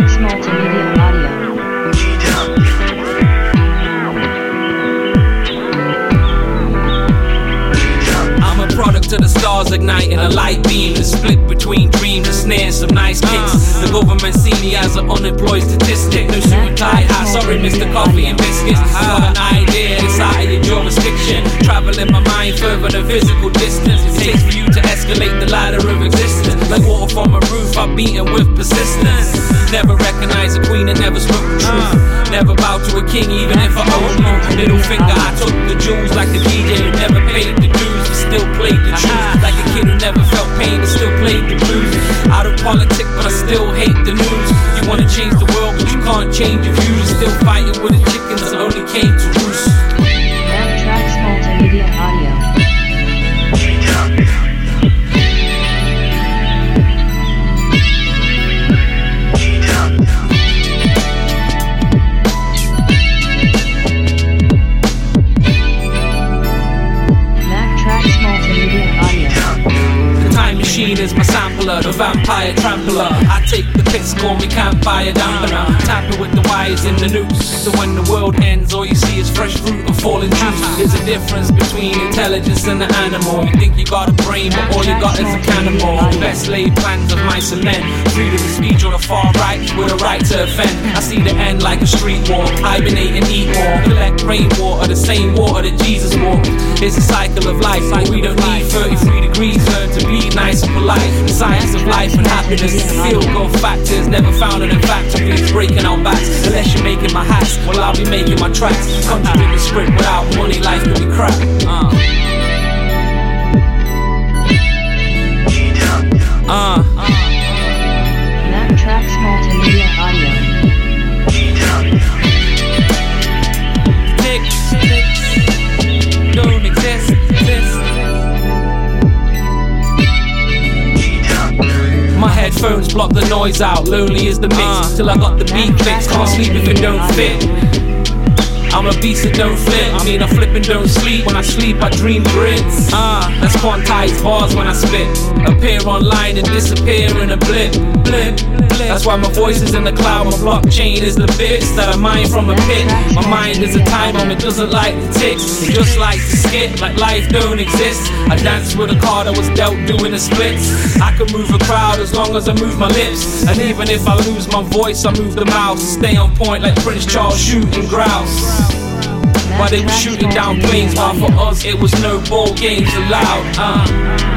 Tracks Multimedia Audio. I'm a product of the stars igniting a light beam. The split between dreams and snares, some nice kicks. The government see me as an unemployed statistic. No suit and tie hat, sorry Mr. Coffee and Biscuits. Got an idea inside of your jurisdiction. Traveling my mind further than physical distance. It takes for you to escalate the ladder of existence. Like water from a roof, I'm beaten with persistence. Never recognize a queen and never spoke the truth. Never bow to a king even if I owe you. Middle finger, I took the jewels like a DJ who never paid the dues but still played the truth. Like a kid who never felt pain but still played the blues. Out of politics but I still hate the news. You wanna change the world but you can't change your views. Still fighting with the chickens that only came to roost. Tracks Multimedia Audio. Is my sampler, the vampire trampler. I take the piss, call me campfire dampener. Tamper with the wires in the noose. So when the world ends, all you see is fresh fruit and falling juice. There's a difference between intelligence and the animal. You think you got a brain, but all you got is a cannonball. Best laid plans of mice and men. Freedom of speech on the far right with a right to offend. I see the end like a street walk. Hibernate and eat more. Collect rainwater, the same water that Jesus walked. It's a cycle of life. We don't need 33 degrees. Learn to be nice and polite. The science of life and happiness. Feel-good factors never found in factories. Breaking our backs. Unless you're making my hats, well I'll be making my tracks. Country the script without money, life could be crap. Tracks Multimedia Audio. Don't exist. My headphones block the noise out, lonely is the mix. Till I got the beat fixed, can't sleep if it don't fit. I'm a beast that don't flip, I mean I flip and don't sleep. When I sleep I dream grids. That's quantized bars when I spit. Appear online and disappear in a blip. That's why my voice is in the cloud. My blockchain is the bits that I mine from a pit. My mind is a time bomb, it doesn't like the ticks. It just likes to skip like life don't exist. I dance with a card that was dealt doing the splits. I can move a crowd as long as I move my lips. And even if I lose my voice I move the mouse. Stay on point like Prince Charles shooting grouse. While they were shooting down planes, while for us it was no ball games allowed.